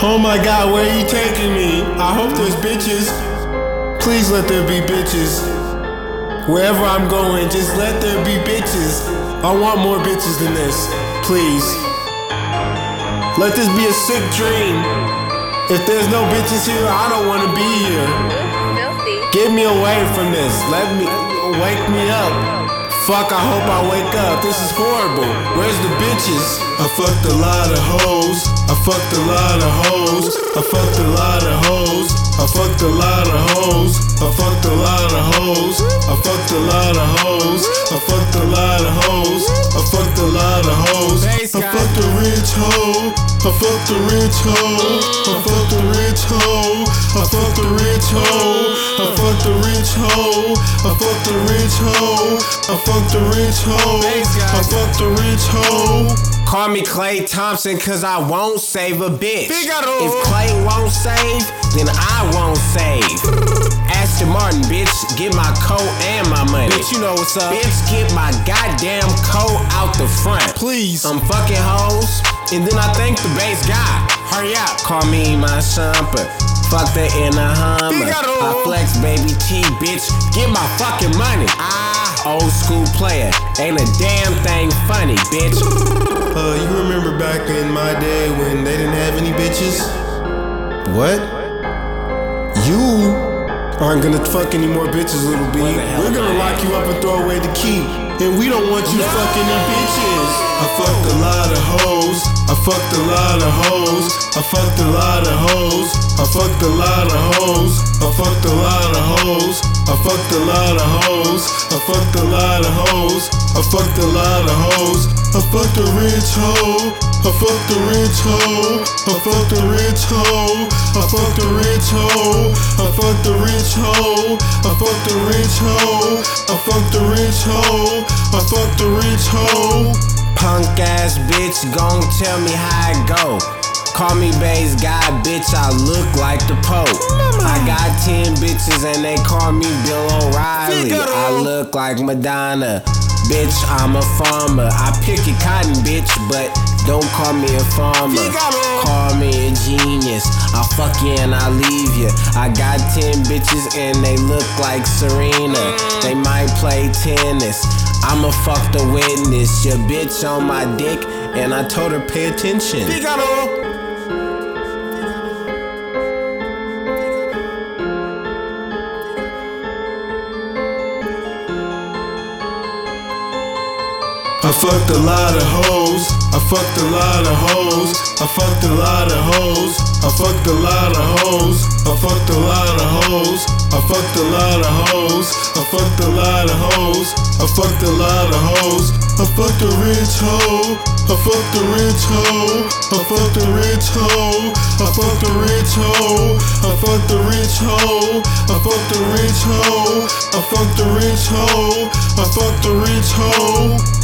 Oh my God, where are you taking me? I hope there's bitches. Please let there be bitches. Wherever I'm going, just let there be bitches. I want more bitches than this. Please. Let this be a sick dream. If there's no bitches here, I don't want to be here. Filthy. Get me away from this. Wake me up. Fuck, I hope I wake up. This is horrible. Where's the bitches? I fucked a lot of hoes. I fucked a lot of hoes. I fucked a lot of hoes. I fucked a lot of hoes. I fucked a lot of hoes. I fucked a lot of hoes. I fucked a lot of hoes. I fucked a lot of hoes. I fucked a rich hoe. I fucked a rich hoe. I fucked a rich hoe. I fucked a rich hoe. I fucked a rich hoe. I fucked a rich hoe. I fucked a rich hoe. I fucked a rich hoe. Call me Klay Thompson, cause I won't save a bitch. If Klay won't save, then I won't save. Aston Martin, bitch, get my coat and my money. Bitch, you know what's up. Bitch, get my goddamn coat out the front. Please. I'm fucking hoes, and then I thank the bass guy. Hurry up. Call me my shumper. Fuck the in a Hummer. I flex, baby T, bitch. Get my fucking money. Old school player. Ain't a damn thing funny, bitch. You remember back in my day when they didn't have any bitches? What? You aren't gonna fuck any more bitches, little B. We're gonna lock you up and throw away the key. And we don't want you fucking any bitches. I fucked a lot of hoes. I fucked a lot of hoes. I fucked a lot of hoes. I fucked a lot of hoes. I fucked a lot of hoes. I fucked a lot of hoes. I fucked a lot of hoes. I fucked a lot of hoes. I fucked a rich hoe. I fucked a rich hoe. I fucked a rich hoe. I fucked a rich hoe. I fucked a rich hoe. I fucked a rich hoe. I fucked a rich hoe. I fucked a rich hoe. Punk ass bitch, gon' tell me how it go. Call me bass guy, bitch, I look like the Pope. I got 10 bitches and they call me Bill O'Reilly. I look like Madonna, bitch, I'm a farmer. I pick a cotton, bitch, but don't call me a farmer. Call me a genius, I fuck you and I leave you. I got 10 bitches and they look like Serena. They might play tennis, I'ma fuck the witness. Your bitch on my dick and I told her pay attention. I fucked a lot of hoes. I fucked a lot of hoes. I fucked a lot of hoes. I fucked a lot of hoes. I fucked a lot of hoes. I fucked a lot of hoes. I fucked a lot of hoes. I fucked a lot of hoes. I fucked a rich hoe. I fucked a rich hoe. I fucked a rich hoe. I fucked a rich hoe. I fucked a rich hoe. I fucked a rich hoe. I fucked a rich hoe. I fucked a rich hoe.